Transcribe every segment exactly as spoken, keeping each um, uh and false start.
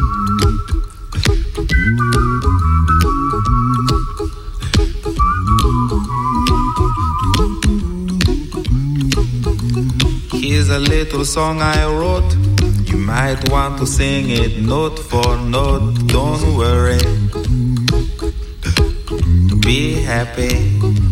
Here's a little song I wrote. You might want to sing it note for note. Don't worry, be happy.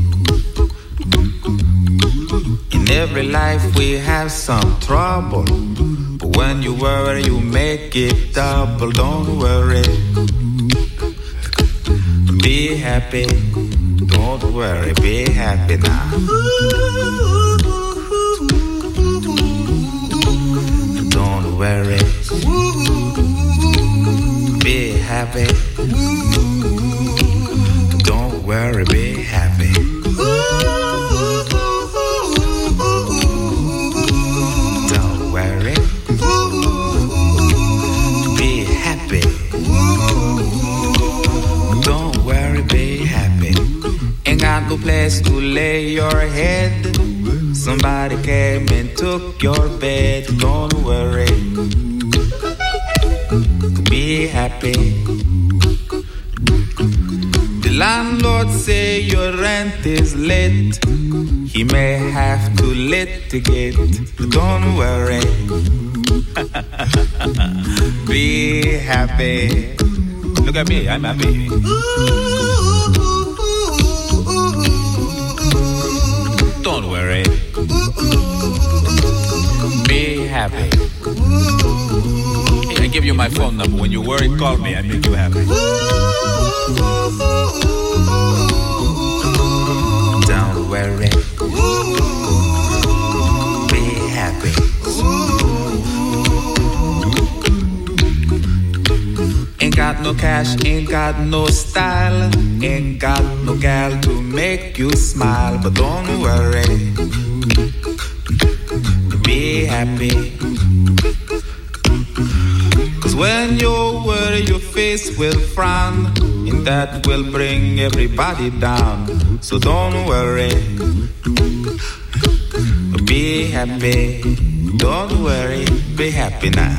In every life we have some trouble, but when you worry you make it double. Don't worry, be happy. Don't worry, be happy now. Don't worry, be happy. Don't worry, be happy. Don't worry, be happy. Don't worry, be happy. Ain't got no place to lay your head. Somebody came and took your bed. Don't worry, be happy. The landlord say your rent is late. He may have to litigate. Don't worry, be happy. Look at me, I'm happy. Don't worry, be happy. I give you my phone number. When you worry, call me. I make you happy. Don't worry, be happy. Ain't got no cash, ain't got no style, ain't got no gal to make you smile. But don't worry, be happy. Cause when you worry your face will frown, and that will bring everybody down. So don't worry, be happy. Don't worry, be happy now.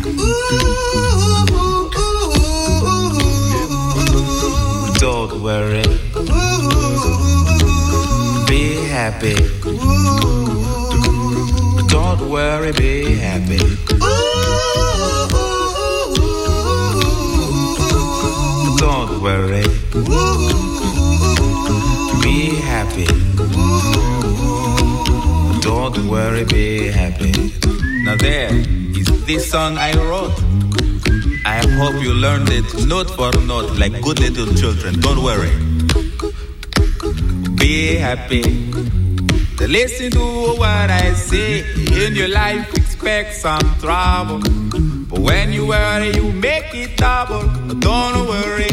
Don't worry, be happy. Don't worry, be happy. Don't worry, be happy. Don't worry, be happy. Now there is this song I wrote. I hope you learned it note for note like good little children. Don't worry, be happy. Listen to what I say. In your life expect some trouble, but when you worry you make it double. Don't worry,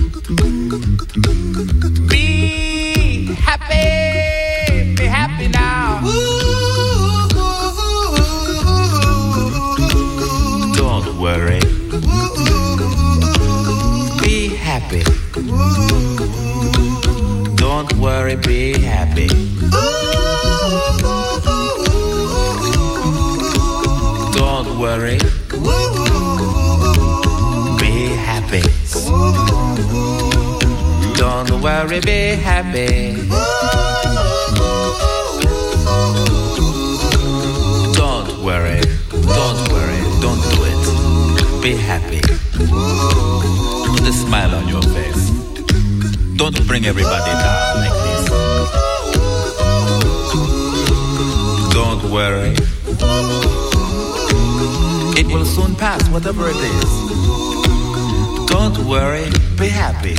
be happy. Be happy now. Don't worry, be happy. Don't worry, be happy. Don't worry, be happy. Don't worry, be happy. Don't worry, don't worry, don't do it. Be happy. Put a smile on your face. Don't bring everybody down like this. Don't worry, it will soon pass, whatever it is. Don't worry, be happy.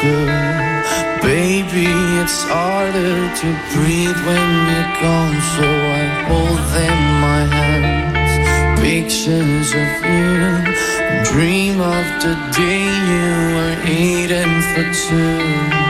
do. Baby, it's harder to breathe when you're gone, so I hold in my hands pictures of you, dream of the day you were eating for two.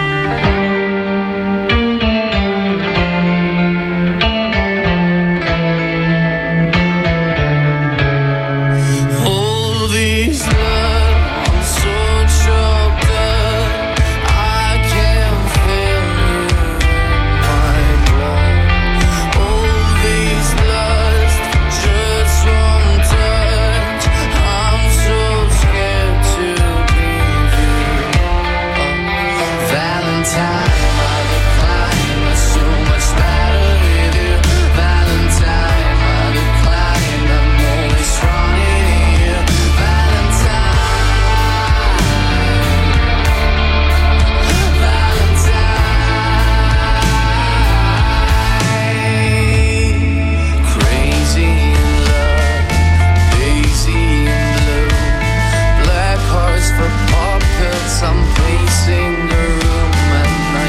I'm pacing the room and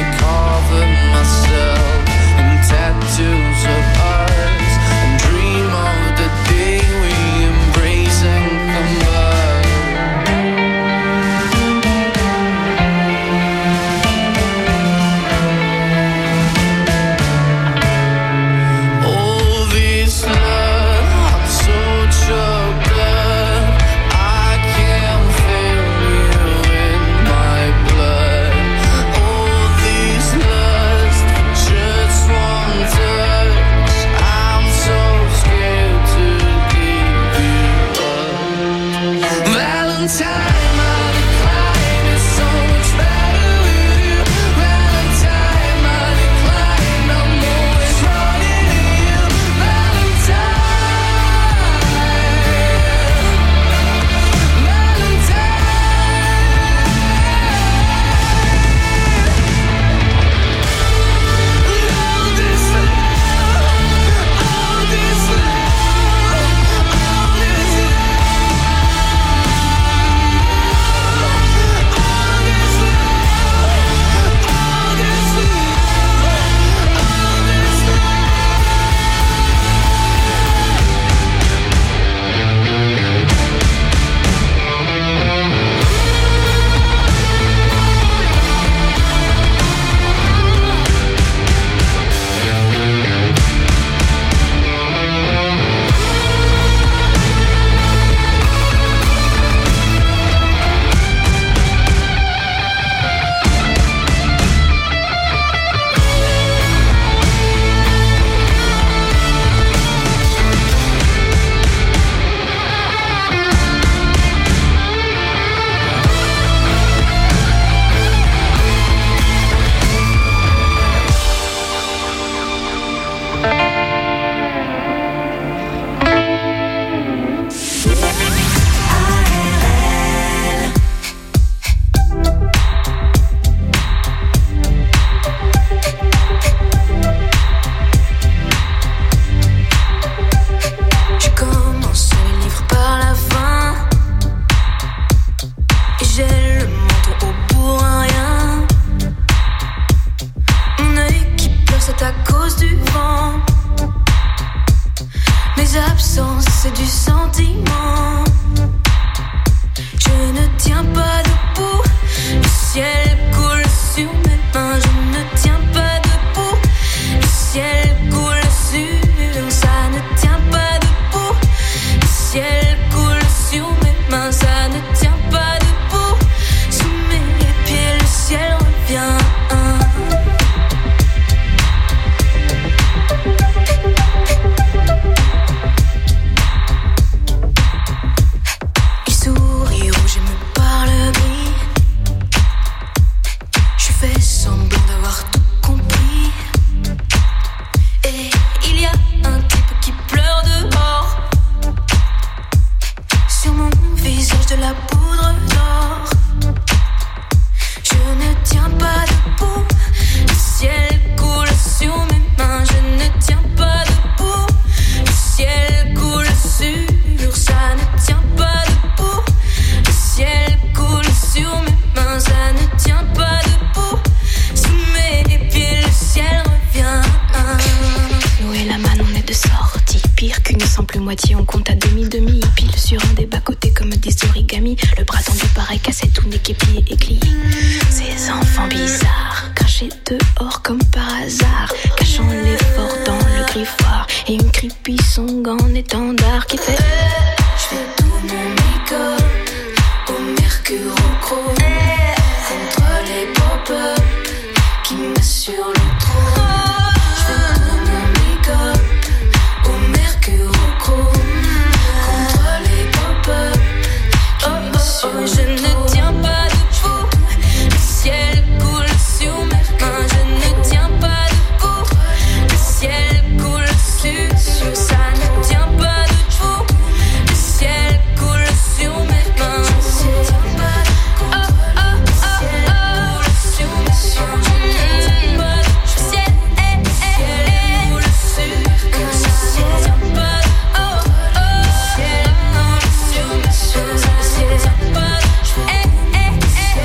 origami, le bras tendu pareil cassé, tout niqué, plié et plié. Ces enfants bizarres, crachés dehors comme par hasard, cachant l'effort dans le griffoir, et une creepy song en étendard qui fait je fais tout mon make-up au mercure au chrome, contre les pop-up qui m'assurent le trône. Je fais tout mon make-up au mercure au chrome, contre les pop-up qui m'assurent le trône. Je ne tiens pas debout, le ciel coule sur mes mains. Je ne tiens pas debout, le ciel coule sur, ça ne tient pas debout, le ciel coule sur mes mains. Je ne tiens pas debout, oh oh oh oh, coule sur mes mains. Je ne tiens pas debout, le ciel est coule sur mes mains. Je ne tiens pas debout, oh oh, le ciel coule sur mes mains. Je ne tiens pas debout, eh eh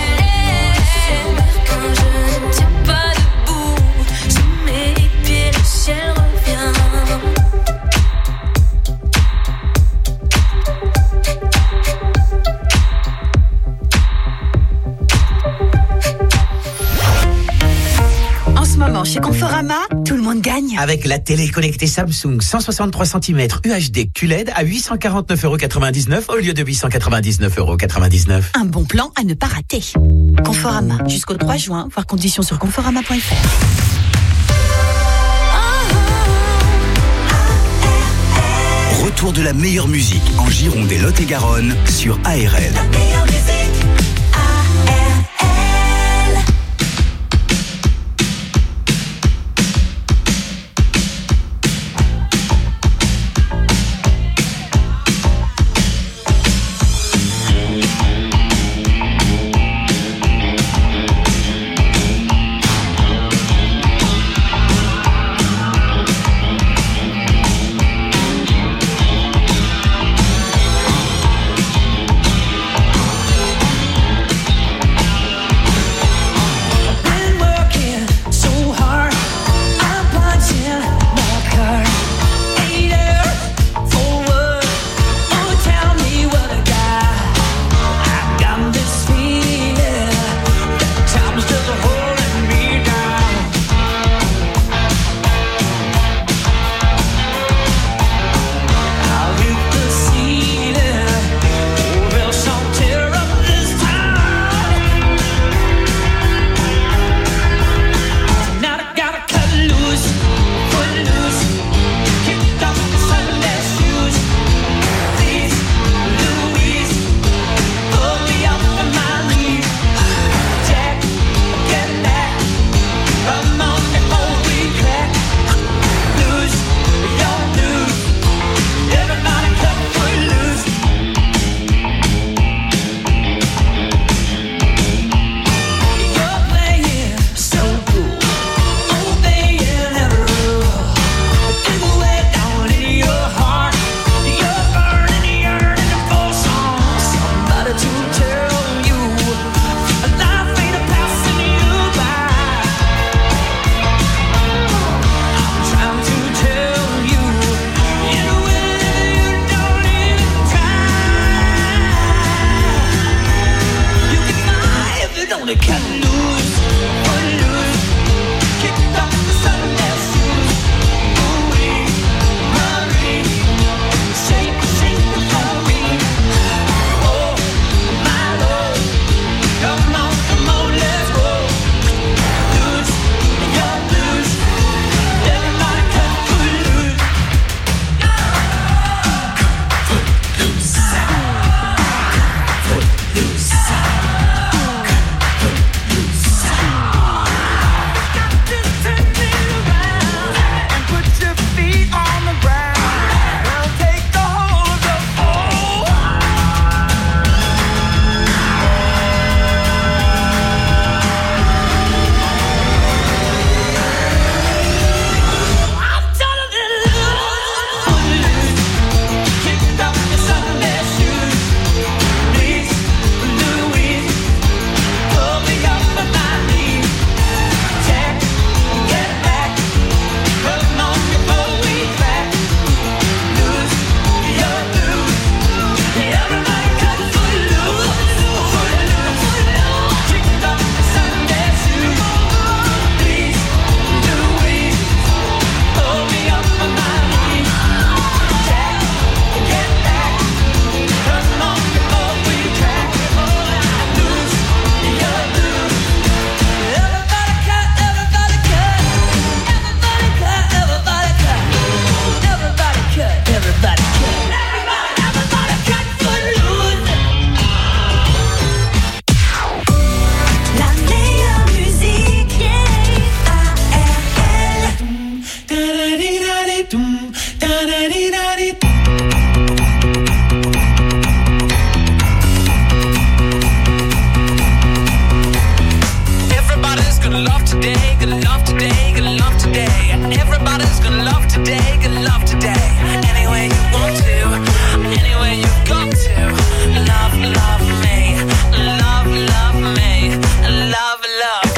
eh, quand je ne tiens pas debout, sous mes pieds le ciel revient. En ce moment, chez Conforama, tout le monde gagne. Avec la télé connectée Samsung cent soixante-trois centimètres U H D Q L E D à huit cent quarante-neuf euros quatre-vingt-dix-neuf au lieu de huit cent quatre-vingt-dix-neuf euros quatre-vingt-dix-neuf. Un bon plan à ne pas rater. Conforama, jusqu'au trois juin, voir conditions sur conforama point f r. Retour de la meilleure musique en Gironde et Lot-et-Garonne sur A R L. La meilleure musique. gonna love today, gonna love today, gonna love today. Everybody's gonna love today, gonna love today. Any way you want to, any way you got to. Love, love me, love, love me, love, love.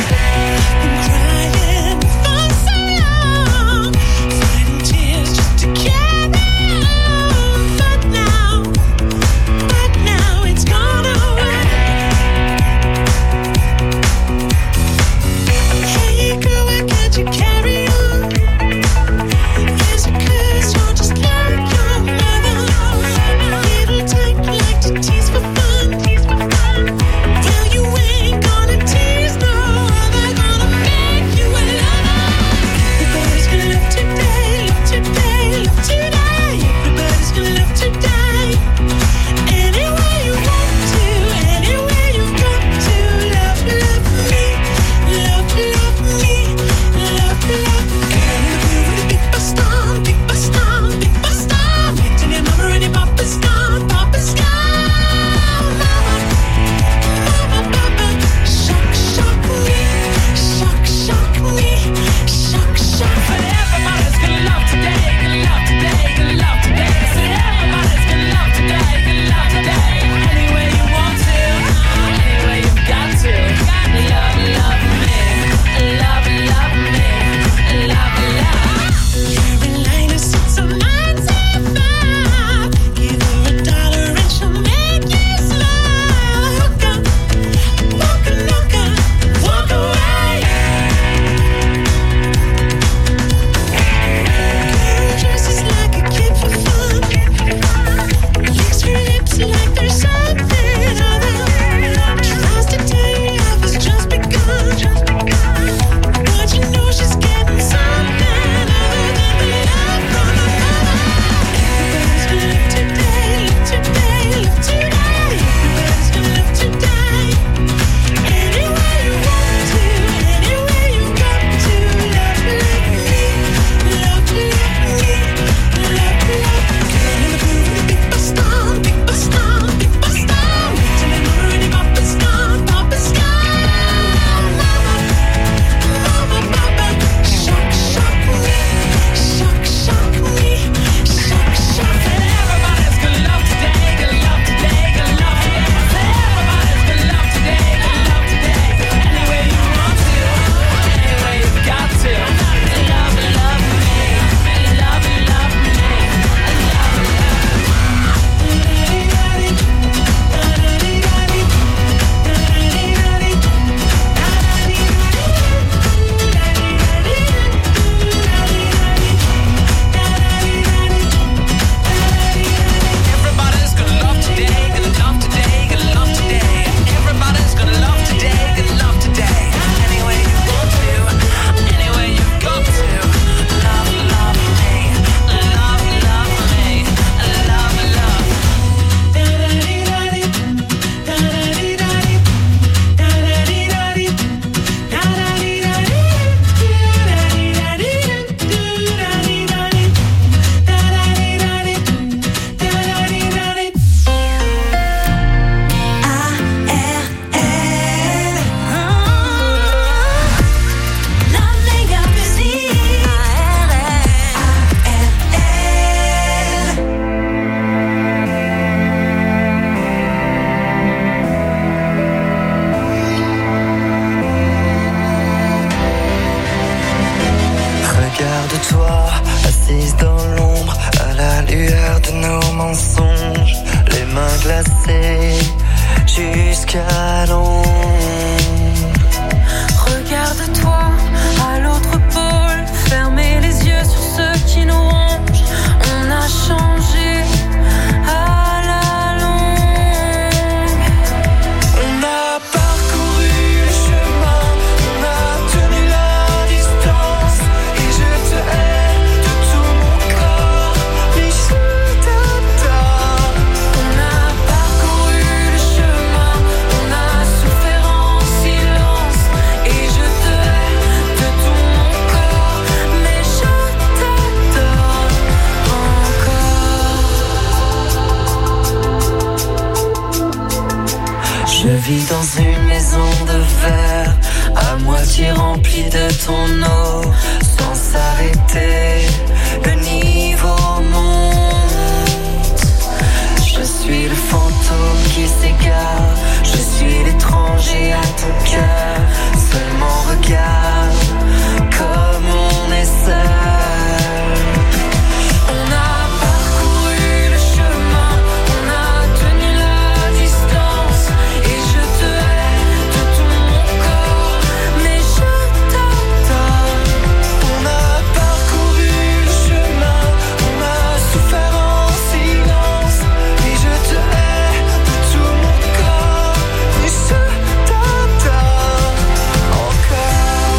Je vis dans une maison de verre, à moitié remplie rempli de ton eau sans s'arrêter. Le niveau monte. Je suis le fantôme qui s'égare. Je suis l'étranger à ton cœur. Seulement regarde comme on est seul. On a parcouru le chemin, on a tenu la distance. Et je te hais de tout mon corps, mais je t'adore. On a parcouru le chemin, on a souffert en silence. Et je te hais de tout mon corps, mais je t'adore encore.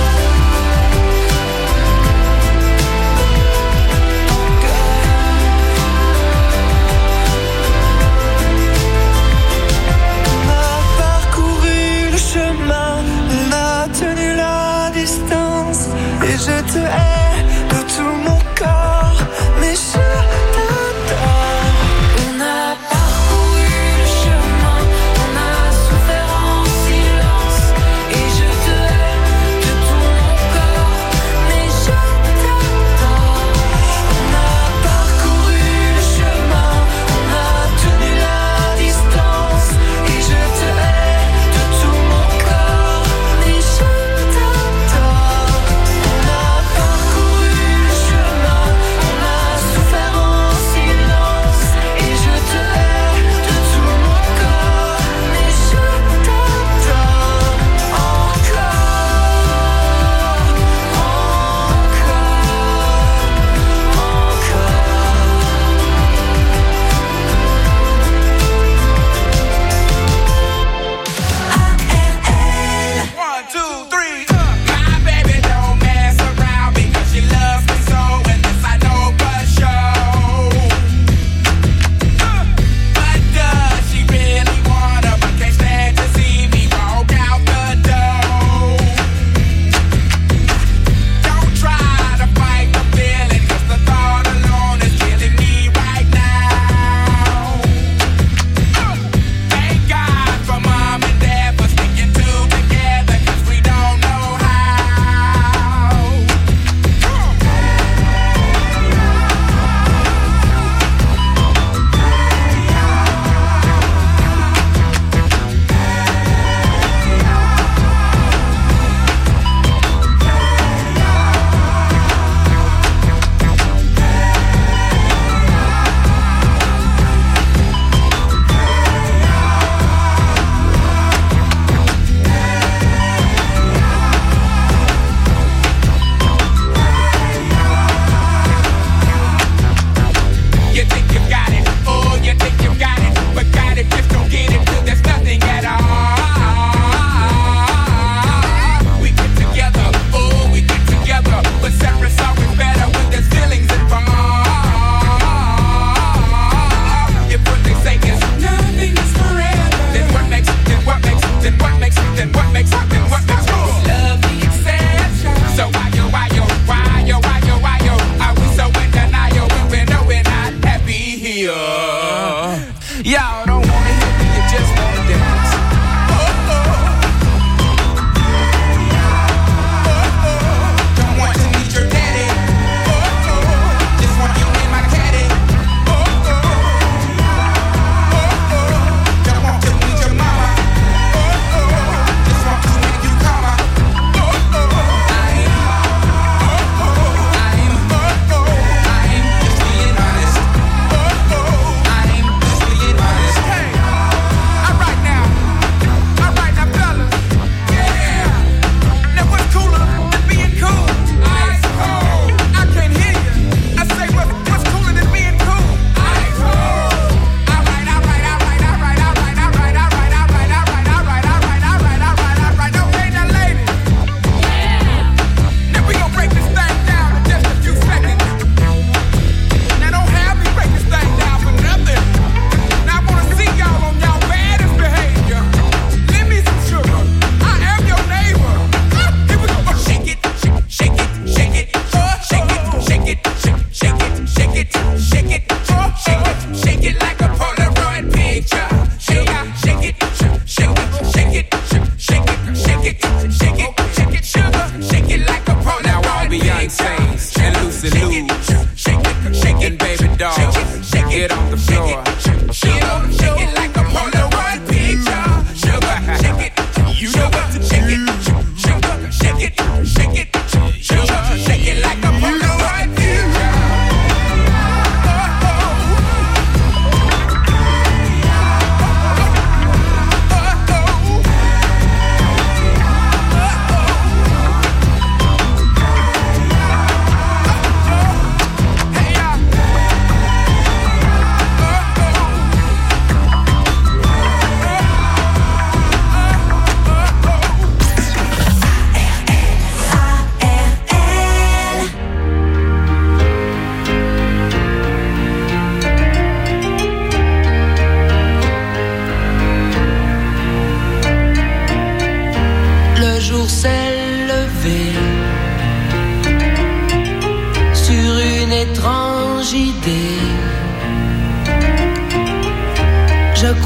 On a parcouru le chemin, on a tenu la distance. Et je te hais de tout mon corps, mais je t'adore. On a parcouru le chemin, on a souffert en silence. Et je te hais de tout mon corps, mais je t'adore. On a parcouru le chemin, on a tenu la distance. Et je te hais de tout mon corps, mais je t'adore. On a parcouru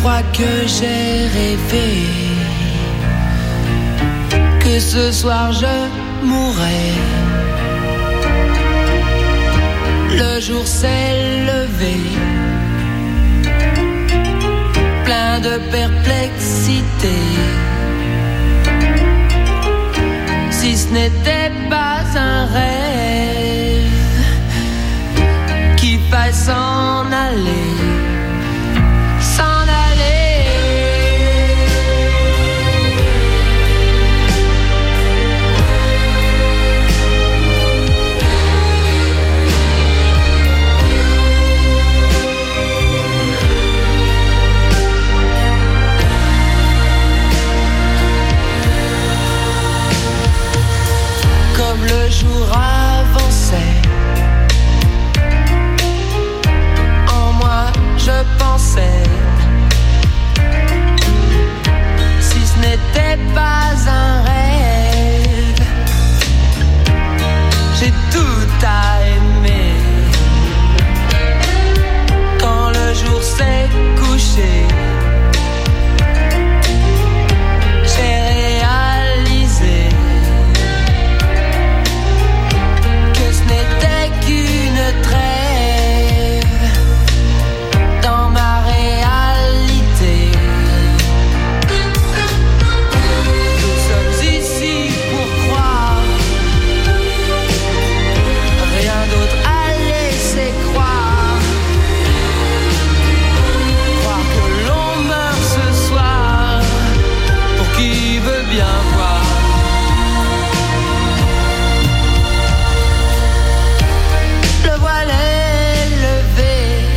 crois que j'ai rêvé que ce soir je mourrais. Le jour s'est levé, plein de perplexité. Si ce n'était pas un rêve qui faille s'en aller, s'en aller. Comme le jour avançait, en moi je pensais, si ce n'était pas un rêve, j'ai tout à aimer. Quand le jour s'est couché, j'ai réalisé que ce n'était qu'une trêve dans ma réalité. Nous sommes ici pour croire, rien d'autre à laisser croire. Croire que l'on meurt ce soir, pour qui veut bien voir. Le voile est levé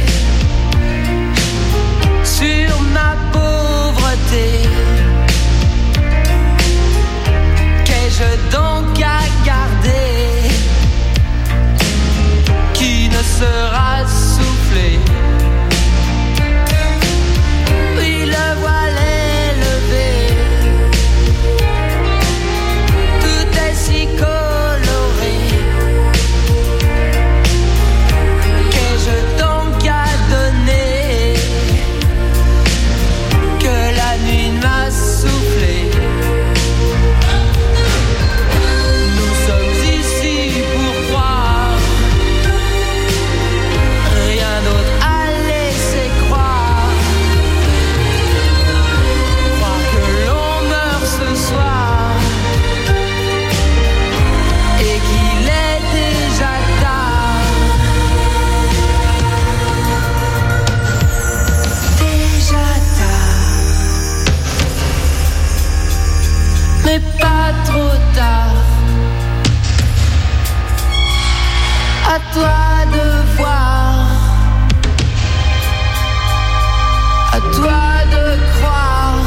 sur ma pauvreté. Qu'ai-je donc à garder qui ne sera soufflé? Oui, le voile est levé, tout est si coloré. Qu'ai-je donc à donner que la nuit m'a soufflé? Nous sommes ici pour croire, rien d'autre à laisser croire. Croire que l'on meurt ce soir et qu'il est déjà tard. Déjà tard, mais pas trop tard. À toi de voir, à toi de croire.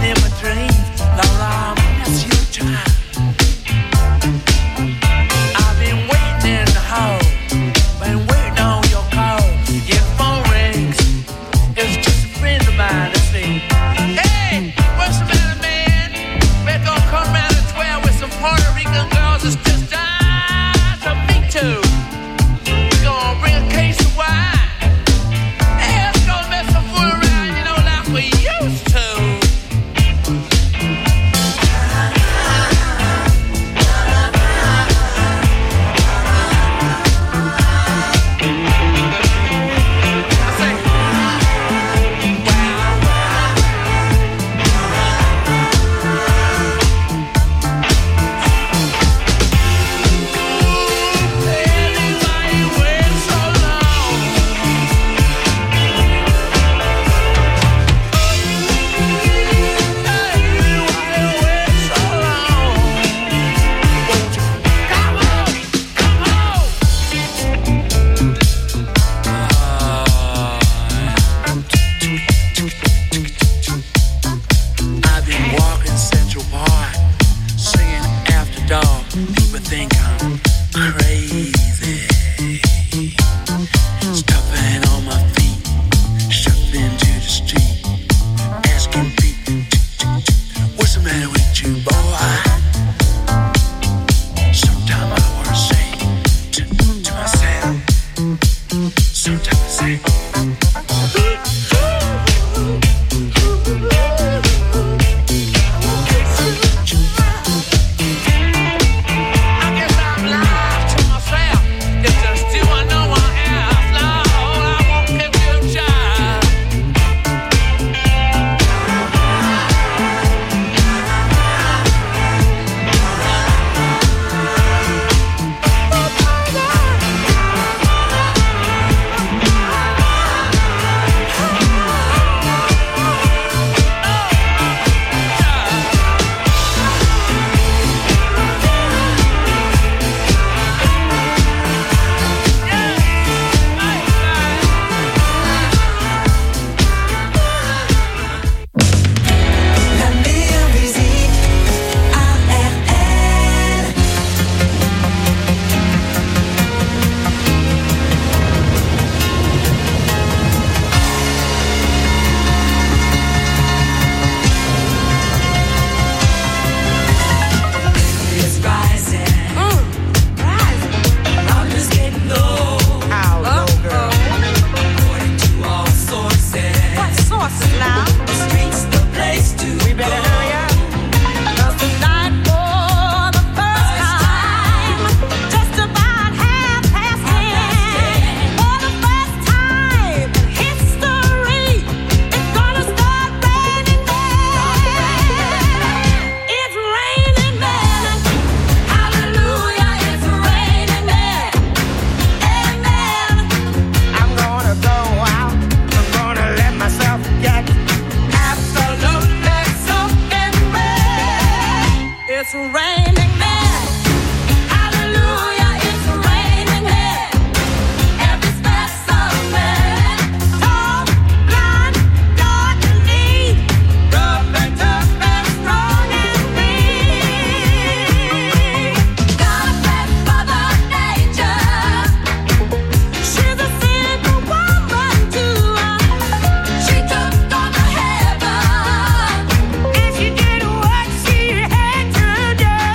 She did what she had to do.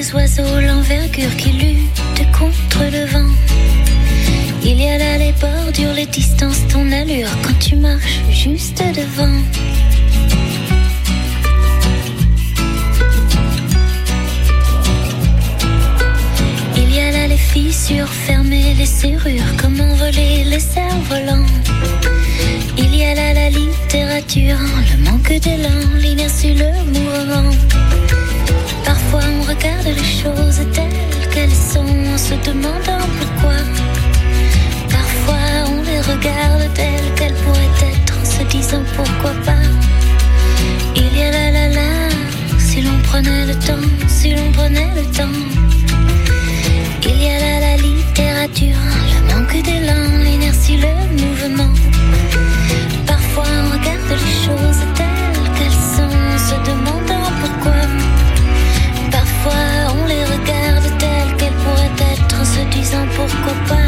les oiseaux, l'envergure qui lutte contre le vent. Il y a là les bordures, les distances, ton allure quand tu marches juste devant. Il y a là les fissures, fermer les serrures, comment voler les cerfs-volants. Il y a là la littérature, le manque d'élan, l'inertie, le mouvement. Parfois on regarde les choses telles qu'elles sont en se demandant pourquoi. Parfois on les regarde telles qu'elles pourraient être en se disant pourquoi pas. Il y a la la la, si l'on prenait le temps, si l'on prenait le temps. Il y a là la littérature, le manque d'élan, l'inertie, le mouvement. Parfois on regarde les choses telles qu'elles sont en se demandant pourquoi. Parfois on les regarde telles qu'elles pourraient être en se disant pourquoi pas.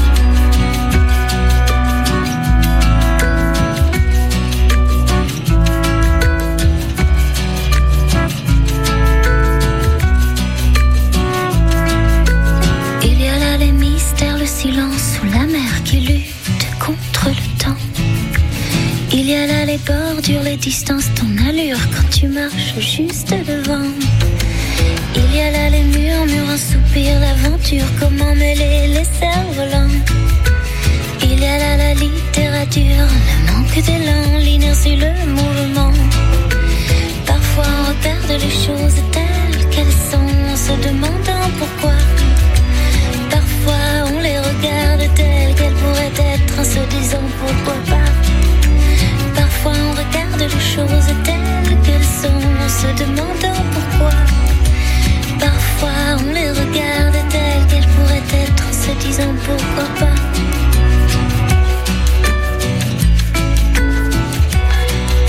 Il y a là les mystères, le silence ou la mer qui lutte contre le temps. Il y a là les bordures, les distances, ton allure quand tu marches juste devant. Il y a là les murmures, un soupir, l'aventure, comment mêler les cerfs-volants. Il y a là la littérature, le manque d'élan, l'inertie, le mouvement. Parfois on regarde les choses telles qu'elles sont en se demandant pourquoi. Parfois on les regarde telles qu'elles pourraient être en se disant pourquoi pas. Parfois on regarde les choses telles qu'elles sont en se demandant pourquoi. Parfois on les regarde telles qu'elles pourraient être en se disant pourquoi pas.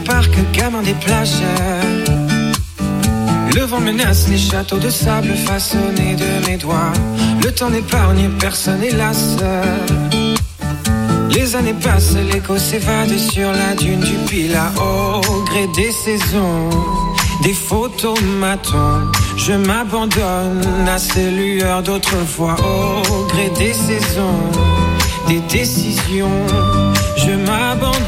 parc, gamin des plages. Le vent menace les châteaux de sable façonnés de mes doigts. Le temps n'épargne personne, hélas. Les années passent, l'écho s'évade sur la dune du Pilat. Au gré des saisons, des photomatons, je m'abandonne à ces lueurs d'autrefois. Au gré des saisons, des décisions, je m'abandonne.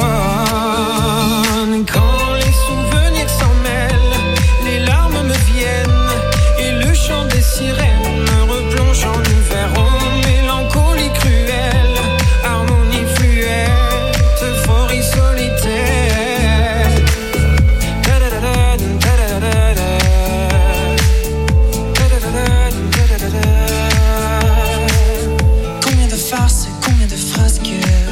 Quand les souvenirs s'en mêlent, les larmes me viennent et le chant des sirènes me replonge en hiver. Oh, mélancolie cruelle, harmonie fluette, euphorie solitaire. Combien de farces, combien de frasques,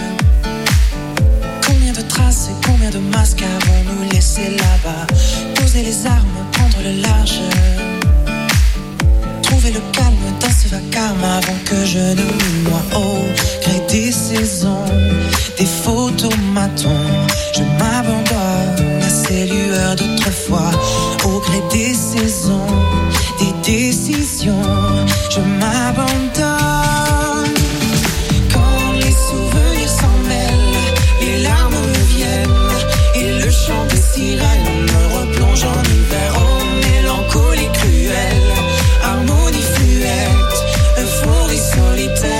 combien de traces, combien de masques avons-nous laissé là-bas? Poser les armes, prendre le large, trouver le calme dans ce vacarme avant que je ne me noie. Au gré des saisons, des photomatons, je m'abandonne à ces lueurs d'autrefois. Au gré des saisons, des décisions, je m'abandonne. Quand les souvenirs s'en mêlent, les larmes me viennent et le chant des sirènes me replonge en hiver. Oh, mélancolie cruelle, harmonie fluette, euphorie solitaire.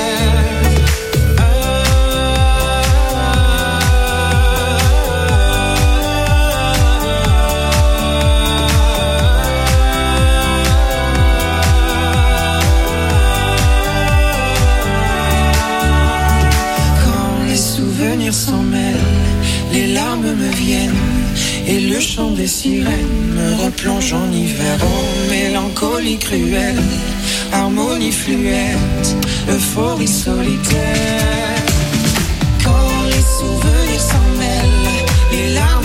Quand les souvenirs s'en mêlent, les larmes me viennent et le chant des sirènes me replonge en hiver. Oh, mélancolie cruelle, harmonie fluette, euphorie solitaire. Quand les souvenirs s'en mêlent, les larmes